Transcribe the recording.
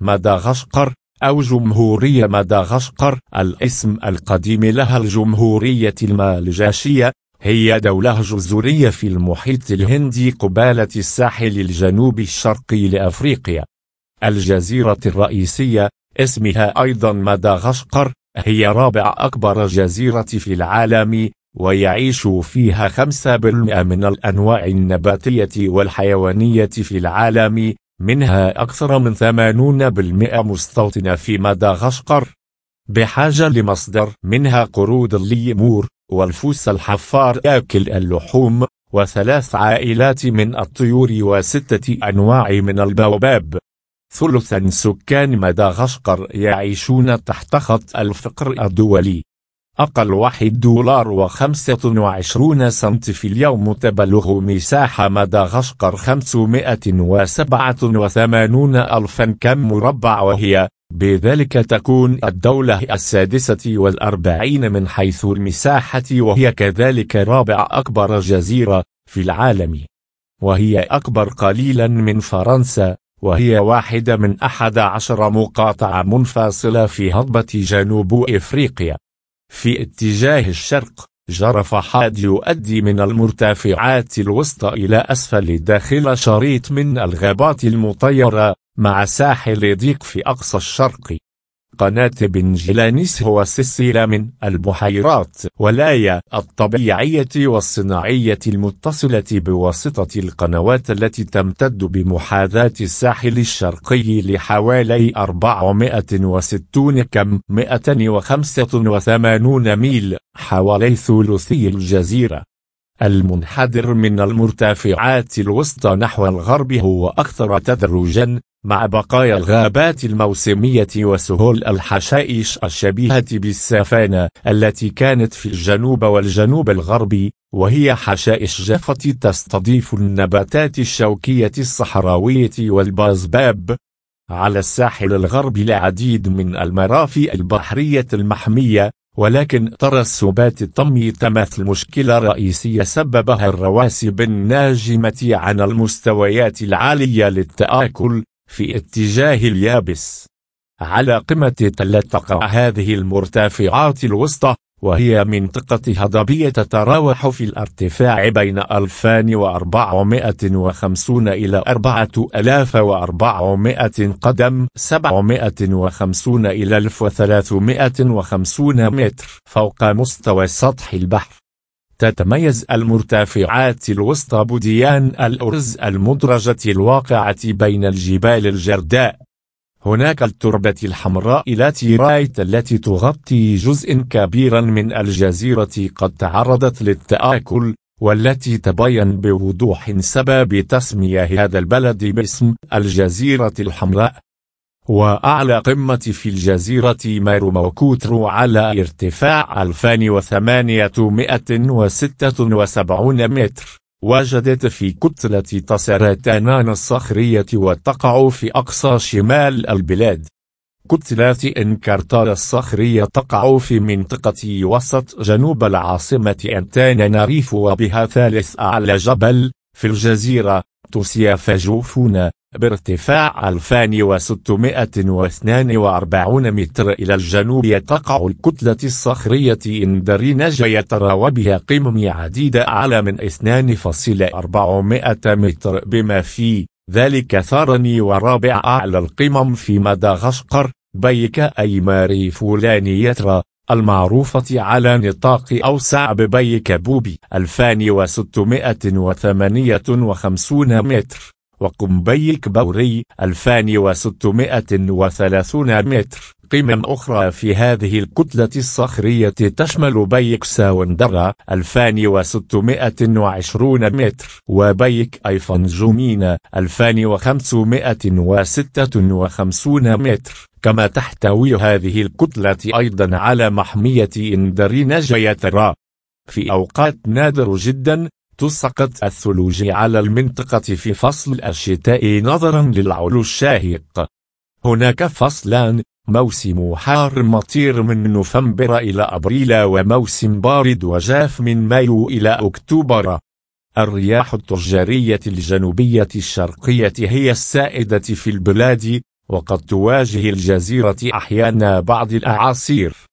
مدغشقر أو جمهورية مدغشقر. الاسم القديم لها الجمهورية المالجاشية، هي دولة جزرية في المحيط الهندي قبالة الساحل الجنوبي الشرقي لأفريقيا. الجزيرة الرئيسية اسمها أيضا مدغشقر، هي رابع أكبر جزيرة في العالم، ويعيش فيها 5% من الأنواع النباتية والحيوانية في العالم، منها أكثر من 80% مستوطنة في مدغشقر. بحاجة لمصدر منها قرود الليمور، والفوس الحفار يأكل اللحوم، و3 عائلات من الطيور، و6 أنواع من البواباب. ثلث سكان مدغشقر يعيشون تحت خط الفقر الدولي. أقل $1.25 في اليوم. تبلغ مساحة مدغشقر 587 ألفا كم مربع، وهي بذلك تكون الدولة 46 من حيث المساحة، وهي كذلك رابع أكبر جزيرة في العالم، وهي أكبر قليلا من فرنسا، وهي واحدة من 11 مقاطعة منفصلة في هضبة جنوب إفريقيا. في اتجاه الشرق جرف حاد يؤدي من المرتفعات الوسطى إلى أسفل داخل شريط من الغابات المطيرة، مع ساحل ضيق في أقصى الشرق. قناة بنجلانيس هو سلسلة من البحيرات والآية الطبيعية والصناعية المتصلة بواسطة القنوات التي تمتد بمحاذاة الساحل الشرقي لحوالي 460 كم 285 ميل، حوالي ثلثي الجزيرة. المنحدر من المرتفعات الوسطى نحو الغرب هو أكثر تدرجا، مع بقايا الغابات الموسمية وسهول الحشائش الشبيهة بالسافانا التي كانت في الجنوب والجنوب الغربي، وهي حشائش جافة تستضيف النباتات الشوكية الصحراوية والبازباب. على الساحل الغربي العديد من المرافئ البحرية المحمية، ولكن ترسبات الطمي تمثل مشكلة رئيسية سببها الرواسب الناجمة عن المستويات العالية للتآكل في اتجاه اليابس. على قمة تلة تقع هذه المرتفعات الوسطى، وهي منطقة هضبية تتراوح في الارتفاع بين 2450 إلى 4400 قدم، 750 إلى 1350 متر فوق مستوى سطح البحر. تتميز المرتفعات الوسطى بديان الأرز المدرجة الواقعة بين الجبال الجرداء. هناك التربة الحمراء لاتيرايت التي تغطي جزء كبيرا من الجزيرة قد تعرضت للتآكل، والتي تبين بوضوح سبب تسمية هذا البلد باسم الجزيرة الحمراء. وأعلى قمة في الجزيرة ماروموكوترو على ارتفاع 2876 متر، وجدت في كتلة تسراتانان الصخرية وتقع في أقصى شمال البلاد. كتلة إنكارتار الصخرية تقع في منطقة وسط جنوب العاصمة أنتاناناريفو، وبها ثالث أعلى جبل في الجزيرة توسيافاجوفونا بارتفاع 2642 متر. إلى الجنوب تقع الكتلة الصخرية إندريناجيترا، وبها قمم عديدة أعلى من 2.400 متر، بما في ذلك ثارني ورابع أعلى القمم في مدغشقر بيكا أي ماري فولانيترا، المعروفة على نطاق أوسع ببيكا بوبي 2658 متر، وقمبيك بوري 2630 متر. قمم أخرى في هذه الكتلة الصخرية تشمل بيك ساوندرا 2620 متر، وبيك أيفنجومينا 2556 متر. كما تحتوي هذه الكتلة أيضا على محمية إندريناجيترا. في أوقات نادر جدا تسقط الثلوج على المنطقة في فصل الشتاء نظرا للعلو الشاهق. هناك فصلان: موسم حار مطير من نوفمبر إلى أبريل، وموسم بارد وجاف من مايو إلى أكتوبر. الرياح التجارية الجنوبية الشرقية هي السائدة في البلاد، وقد تواجه الجزيرة أحيانا بعض الأعاصير.